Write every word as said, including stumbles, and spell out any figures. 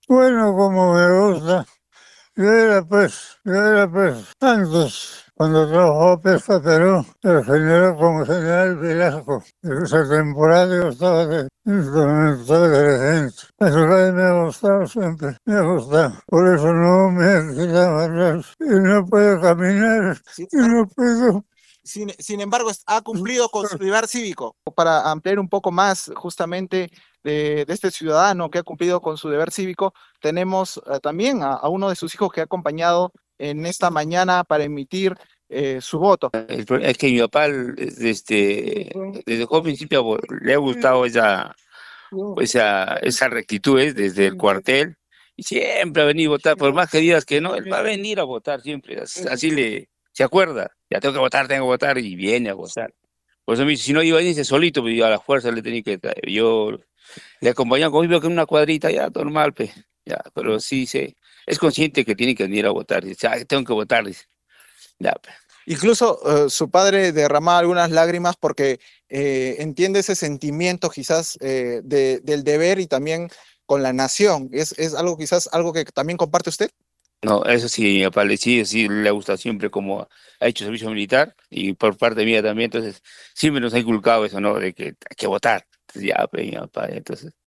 Bueno, como me gusta. Yo era pues, yo era pues, antes, cuando trabajó Pesca Perú, el general como general Velasco. En esa temporada yo estaba de instrumental de regente. Eso que me ha gustado siempre, me ha gustado. Por eso no me he quitado atrás. Y no puedo caminar, Sin y embargo, no puedo. sin, sin embargo, es- ha cumplido con su deber cívico. Para ampliar un poco más justamente de, de este ciudadano que ha cumplido con su deber cívico, tenemos eh, también a, a uno de sus hijos que ha acompañado en esta mañana para emitir eh, su voto. El pro- Es que mi papá, este, desde el principio bo- le ha gustado esa, esa, esa rectitud, ¿eh? Desde el cuartel, y siempre ha venido a votar, por más que digas que no, él va a venir a votar siempre, as- así le, se acuerda, ya tengo que votar, tengo que votar, y viene a votar. Por eso me dice, si no iba a irse solito, pues yo a la fuerza le tenía que traer. Yo le acompañaba conmigo que en una cuadrita, ya, normal, pues, ya, pero sí, se, es consciente que tiene que venir a votar, dice, "Ah, tengo que votar", dice, ya, pues. Incluso eh, su padre derramaba algunas lágrimas porque eh, entiende ese sentimiento quizás eh, de- del deber y también con la nación. ¿Es, es algo quizás algo que también comparte usted? No, eso sí, mi papá le sí, sí le gusta siempre como ha hecho servicio militar y por parte mía también, entonces siempre nos ha inculcado eso, ¿no? De que hay que votar. Entonces, ya, pues, mi papá, entonces.